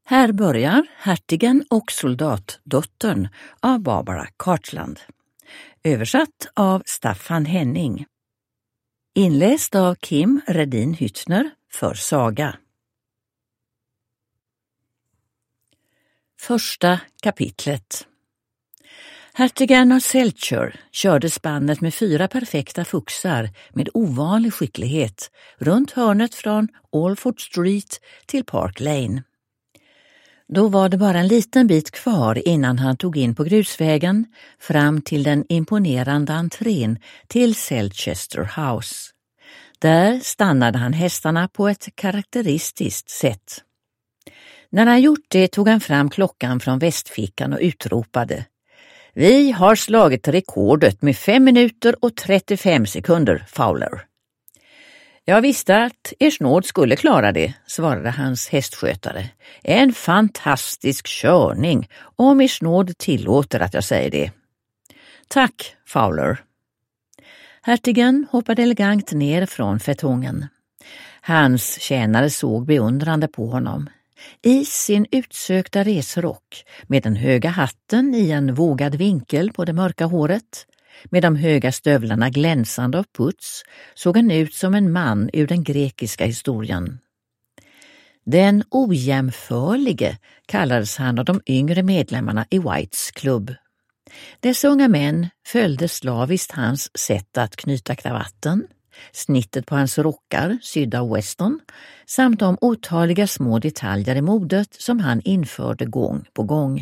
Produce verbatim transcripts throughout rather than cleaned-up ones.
Här börjar Hertigen och soldatdottern av Barbara Cartland. Översatt av Staffan Henning. Inläst av Kim Redin Hyttner för Saga. Första kapitlet. Hertigen av Seltzer körde spannet med fyra perfekta fuxar med ovanlig skicklighet runt hörnet från Alford Street till Park Lane. Då var det bara en liten bit kvar innan han tog in på grusvägen fram till den imponerande entrén till Selchester House. Där stannade han hästarna på ett karaktäristiskt sätt. När han gjort det tog han fram klockan från västfickan och utropade: "Vi har slagit rekordet med fem minuter och trettiofem sekunder, Fowler." "Jag visste att ers nåd skulle klara det", svarade hans hästskötare. "En fantastisk körning, om ers nåd tillåter att jag säger det." "Tack, Fowler." Hertigen hoppade elegant ner från fätongen. Hans tjänare såg beundrande på honom. I sin utsökta resrock, med den höga hatten i en vågad vinkel på det mörka håret, med de höga stövlarna glänsande av puts, såg han ut som en man ur den grekiska historien. Den ojämförlige kallades han av de yngre medlemmarna i Whites klubb. Dessa unga män följde slaviskt hans sätt att knyta kravatten, snittet på hans rockar sydda av Weston, samt de otaliga små detaljer i modet som han införde gång på gång.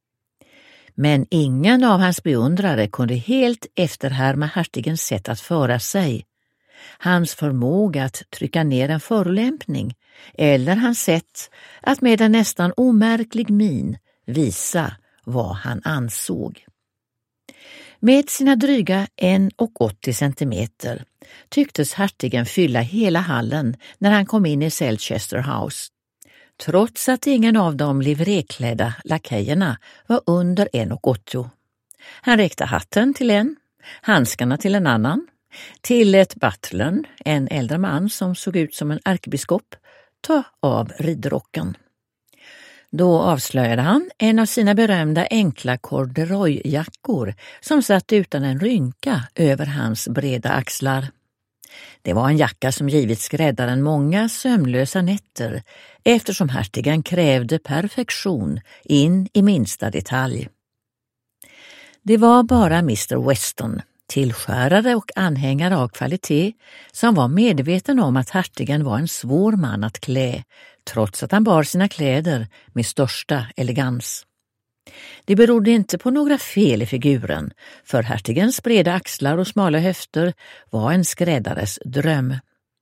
Men ingen av hans beundrare kunde helt efterhärma Hertigens sätt att föra sig, hans förmåga att trycka ner en förolämpning eller hans sätt att med en nästan omärklig min visa vad han ansåg. Med sina dryga en komma åttio centimeter tycktes Hertigen fylla hela hallen när han kom in i Selchester House, trots att ingen av de livreklädda lakejerna var under en komma åttio. Han räckte hatten till en, handskarna till en annan, till ett butlern, en äldre man som såg ut som en ärkebiskop, ta av ridrocken. Då avslöjade han en av sina berömda enkla corduroyjackor som satt utan en rynka över hans breda axlar. Det var en jacka som givit skräddaren många sömnlösa nätter eftersom Hertigen krävde perfektion in i minsta detalj. Det var bara mister Weston, tillskärare och anhängare av kvalitet, som var medveten om att Hertigen var en svår man att klä, trots att han bar sina kläder med största elegans. Det berodde inte på några fel i figuren, för Hertigens breda axlar och smala höfter var en skräddares dröm.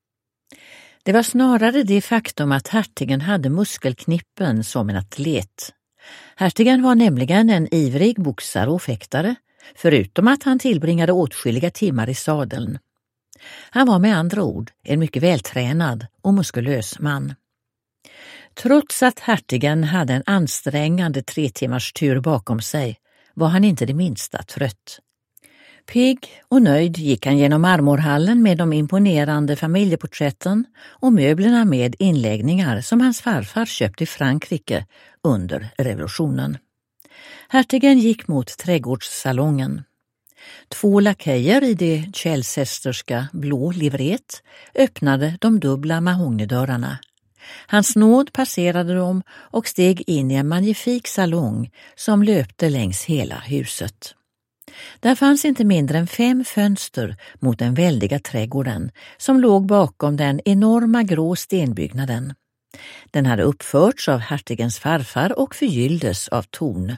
Det var snarare det faktum att Hertigen hade muskelknippen som en atlet. Hertigen var nämligen en ivrig boxare och fäktare, förutom att han tillbringade åtskilliga timmar i sadeln. Han var med andra ord en mycket vältränad och muskulös man. Trots att Hertigen hade en ansträngande tre timmars tur bakom sig var han inte det minsta trött. Pigg och nöjd gick han genom marmorhallen med de imponerande familjeporträtten och möblerna med inläggningar som hans farfar köpte i Frankrike under revolutionen. Hertigen gick mot trädgårdssalongen. Två lakejer i det chelcesterska blå livret öppnade de dubbla mahognydörrarna. Hans nåd passerade dem och steg in i en magnifik salong som löpte längs hela huset. Där fanns inte mindre än fem fönster mot den väldiga trädgården som låg bakom den enorma grå stenbyggnaden. Den hade uppförts av Hertigens farfar och förgylldes av torn.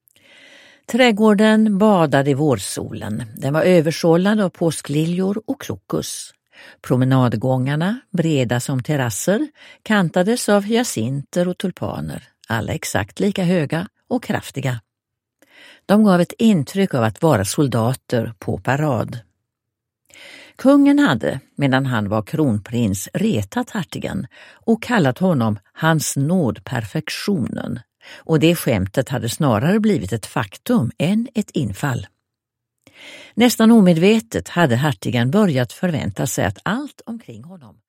Trädgården badade i vårsolen. Den var översållad av påskliljor och krokus. Promenadgångarna, breda som terrasser, kantades av hyacinter och tulpaner, alla exakt lika höga och kraftiga. De gav ett intryck av att vara soldater på parad. Kungen hade, medan han var kronprins, retat Hertigen och kallat honom hans nåd perfektionen, och det skämtet hade snarare blivit ett faktum än ett infall. Nästan omedvetet hade Hertigen börjat förvänta sig att allt omkring honom